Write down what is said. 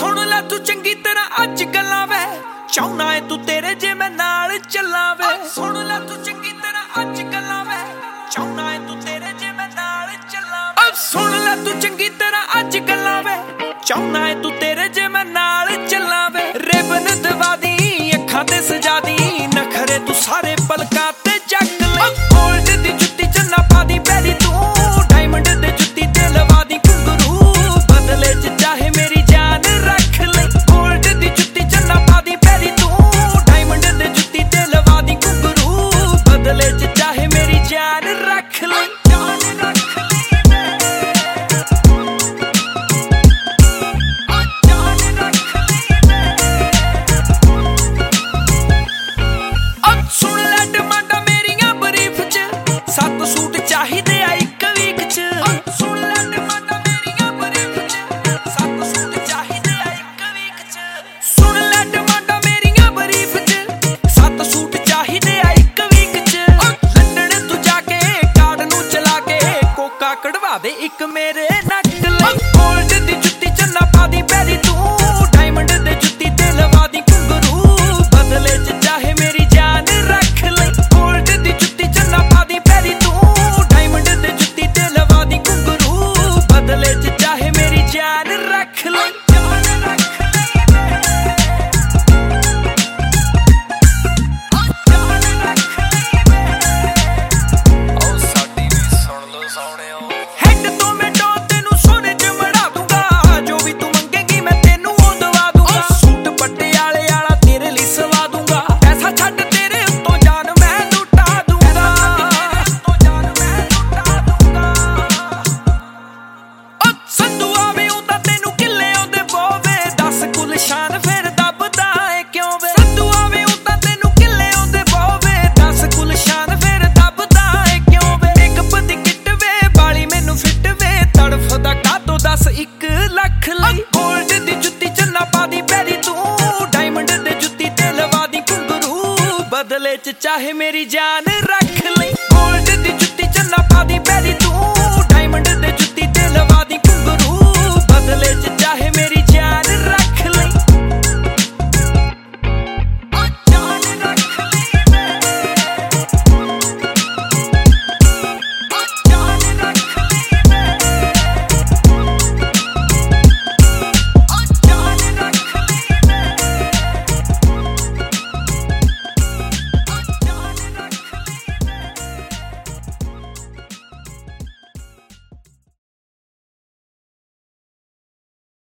सुन लै तू चंगी तरह अज गल्लां वे चाहना है तू तेरे जे मैं नाल चलां वे सुन लै तू चंगी तरह अज गल्लां वे चाहना है तू तेरे जे मैं नाल चलां वे सुन लै तू चंगी तरह अज गल्लां वे चाहना है तू तेरे जे मैं नाल चलां वे रिबन दवा दी अखां ते सजा दी नखरे तू सारे पलकां ते जग ले गोल्ड दी जुत्ती चन्ना पा दी पैरी तू डायमंड दे जुत्ती ते लवा दी घुंघरू बदले च चाहे मेरी जान रख ले गोल्ड दी जुत्ती चन्ना पा दी पैरी तू डायमंड दे जुत्ती ते लवा दी घुंघरू बदले च चाहे मेरी जान रख ले कढ़वा दे एक मेरे नक ले गोल्ड दी जुत्ती चन्ना पा दी पैरी तू डायमंड दे जुत्ती ते लवा दी घुंघरू बदले च चाहे मेरी जान रख ले गोल्ड दी जुत्ती चन्ना पा दी पैरी तू डायमंड दे जुत्ती ते लवा दी घुंघरू बदले च चाहे मेरी जान रख ले गोल्ड दी जुत्ती चन्ना पा दी पैरी तू डायमंड दे जुत्ती ते लवा दी घुंघरू बदले च चाहे मेरी जान रख ले गोल्ड दी जुत्ती चन्ना पा दी पैरी